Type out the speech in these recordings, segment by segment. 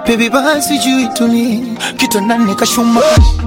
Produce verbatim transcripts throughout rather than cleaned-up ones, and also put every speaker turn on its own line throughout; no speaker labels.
Baby basi juu ituni kitu nani kashuma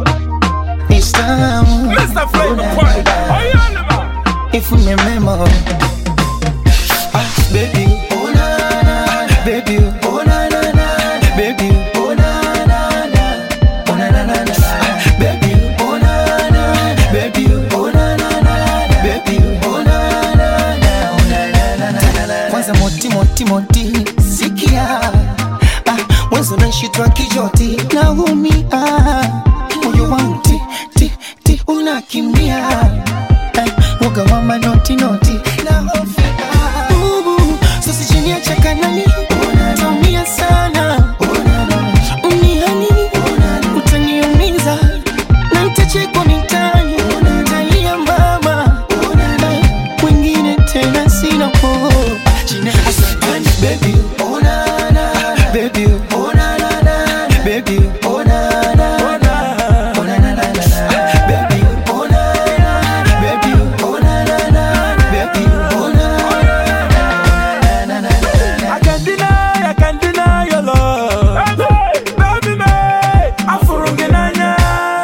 Islamu
Mister Flavor Party.
If you remember ah, baby, oh na na, baby, oh na na na, baby, oh na na na, oh na na na, baby, oh na na, baby, oh na na na, baby, oh na na na, oh na na na. Kwanza moti moti moti, sikia, ah, mwanzo nashitwa kijoti, naumia, moyo wangu ti ti ti unakimbia. Woga mama noti noti na hofia Ubu, sasa chini ya chaka nani Taumia sana Unihani Utaniumiza na nitachekwa mitani Talia mama Wengine tena sina po Chini ya asantani Baby, oh na na Baby, oh na na na Baby, oh na na Oh na na na Baby, oh na na Baby, oh na na na Baby, oh na na na
I can't deny, I can't deny your love. Baby, me, I'm for Ungenanya.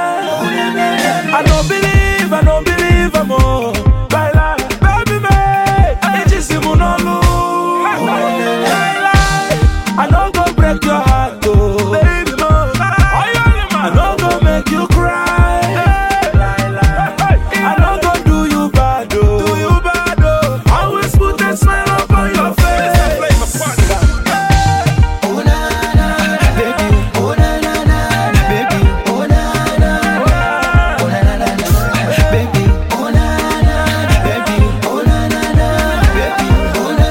I don't believe, I don't believe I'm all. Baila, baby, me, I just see monolu. I don't go break your heart, oh. Baby, mo, I don't go make you cry. I don't go do you bad, oh. Do you bad, oh. Always put a smile upon your face.
Oh na na Baby, oh na na na Baby, oh na na Oh na na na Baby, oh na na Baby, oh na na Baby, oh na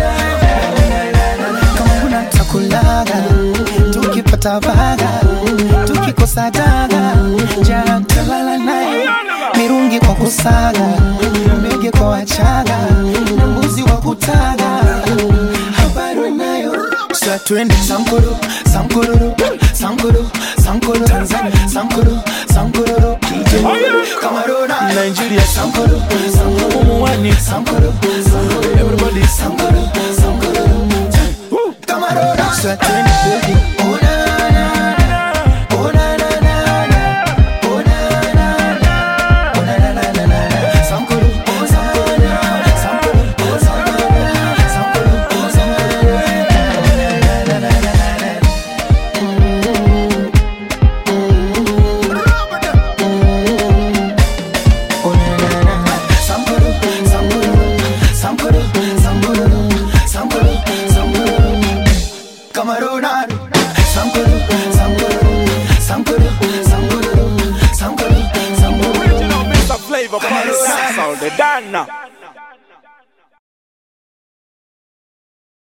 na Kama huna takulaga Tukipata baga Tukikosa daga Jana talala naye Mirungi kwa kusaga Mbege kwa wachaga Na mbuzi wa kutaga Habari nayo Sa twende Sankuru, Sankuru, Sankuru, Sankuru Tanzania, Sankuru, Sankuru Cameroon, Nigeria, Sankuru, Sankuru Mwani, Sankuru, everybody Sankuru, Sankuru Cameroon, sa twende baby Oh na na Oh na na na Oh na na na Oh na na na na Sankuru, Sankuru, Sankuru, Sankuru, Sankuru, Sankuru
Original Mister Flavor Party. That's all they done now.